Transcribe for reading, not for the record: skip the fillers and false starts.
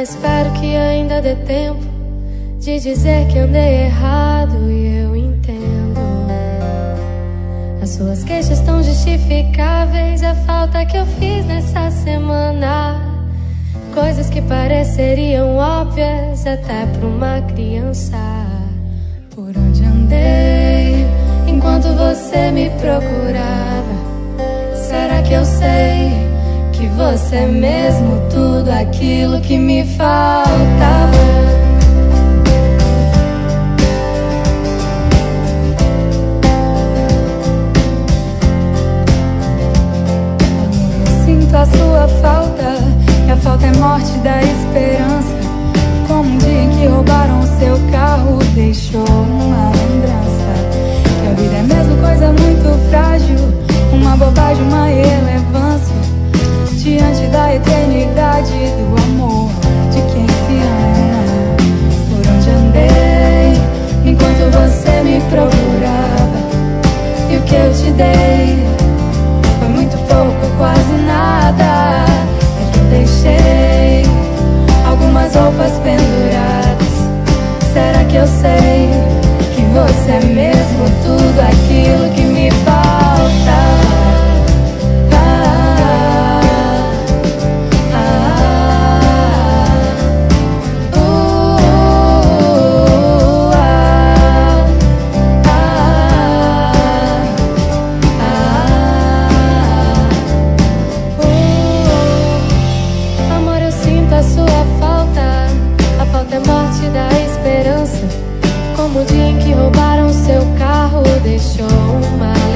espero que ainda dê tempo de dizer que andei errado e eu entendo. As suas queixas tão justificáveis, a falta que eu fiz nessa semana. Coisas que pareceriam óbvias até pra uma criança. Por onde andei enquanto você me procurava? Será que eu sei que você é mesmo tudo aquilo que me faltava? Sinto a sua falta, e a falta é morte da esperança. Como um dia em que roubaram o seu carro, deixou uma lembrança. Que a vida é mesmo coisa muito frágil, uma bobagem, uma irrelevância diante da eternidade do amor de quem se ama. Por onde andei enquanto você me procurava? E o que eu te dei foi muito pouco, quase nada. É que eu deixei algumas roupas penduradas. Será que eu sei que você é mesmo tudo aquilo que me falta? Como o dia em que roubaram seu carro, deixou uma